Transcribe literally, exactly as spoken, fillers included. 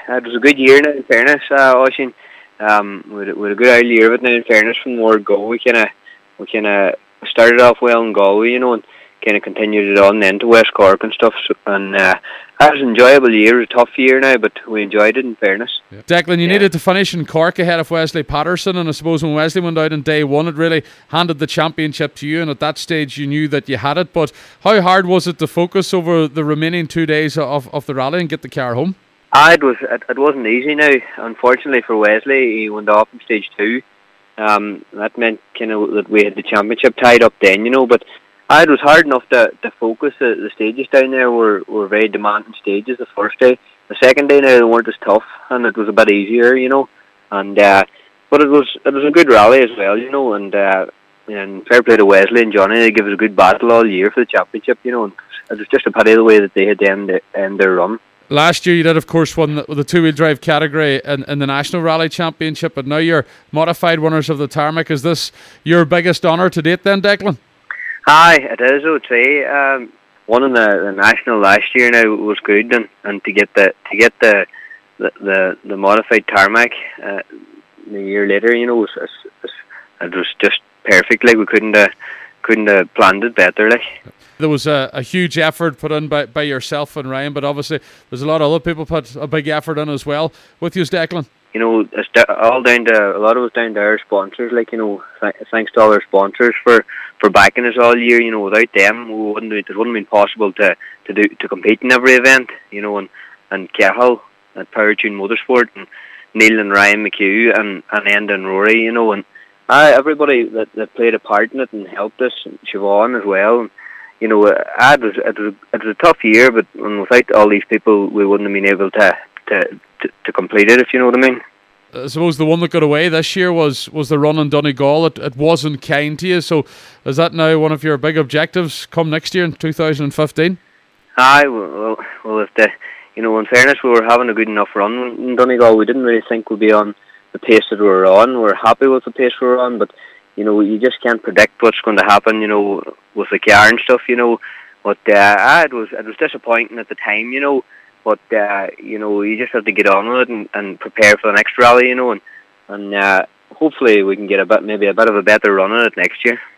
it was a good year now, in fairness, uh, Oisin. Um, we had, we had a good early year, but now in fairness, from the word go, we kind of we kind of started off well in Galway, you know, and kind of continued it on then to West Cork and stuff. So, and uh, it was an enjoyable year. It was a tough year now, but we enjoyed it, in fairness. Yeah. Declan, you yeah. needed to finish in Cork ahead of Wesley Patterson, and I suppose when Wesley went out in day one, it really handed the championship to you, and at that stage you knew that you had it. But how hard was it to focus over the remaining two days of, of the rally and get the car home? Ah, it was it, it wasn't easy now. Unfortunately for Wesley, he went off in stage two. Um, that meant kind of that we had the championship tied up then, you know. But ah, it was hard enough to, to focus. The, the stages down there were, were very demanding stages the first day. The second day now they weren't as tough, and it was a bit easier, you know. And uh, but it was it was a good rally as well, you know. And uh, and fair play to Wesley and Johnny. They gave us a good battle all year for the championship, you know. And it was just a pity the way that they had to end, end their run. Last year you did, of course, won the, the two-wheel drive category in, in the National Rally Championship, but now you're modified winners of the Tarmac. Is this your biggest honour to date then, Declan? Aye, it is, I would say. Um, winning the, the National last year now was good, and, and to get the to get the the, the, the modified Tarmac uh, the year later, you know, was, was, was, it was just perfect. Like, we couldn't have, couldn't have planned it better, like. There was a, a huge effort put in by, by yourself and Ryan, but obviously there's a lot of other people put a big effort in as well with you, Declan. You know, it's all down to, a lot of it down to our sponsors, like, you know, th- thanks to all our sponsors for, for backing us all year. You know, without them, we wouldn't, it wouldn't have been possible to, to do to compete in every event, you know, and, and Cahill at Powertune Motorsport, and Neil and Ryan McHugh, and, and Enda and Rory, you know, and uh, everybody that, that played a part in it and helped us, and Siobhan as well. And, you know, uh, it was, it was it was a tough year, but without all these people, we wouldn't have been able to to, to, to complete it, if you know what I mean. I suppose the one that got away this year was, was the run in Donegal. It, it wasn't kind to you, so is that now one of your big objectives come next year in two thousand fifteen? Aye, well, well, if the, you know, in fairness, we were having a good enough run in Donegal. We didn't really think we'd be on the pace that we were on. We we're happy with the pace we were on, but you know, you just can't predict what's going to happen, you know, with the car and stuff, you know. But uh, ah, it was it was disappointing at the time, you know. But uh, you know, you just have to get on with it and, and prepare for the next rally, you know. And and uh, hopefully we can get a bit, maybe a bit of a better run on it next year.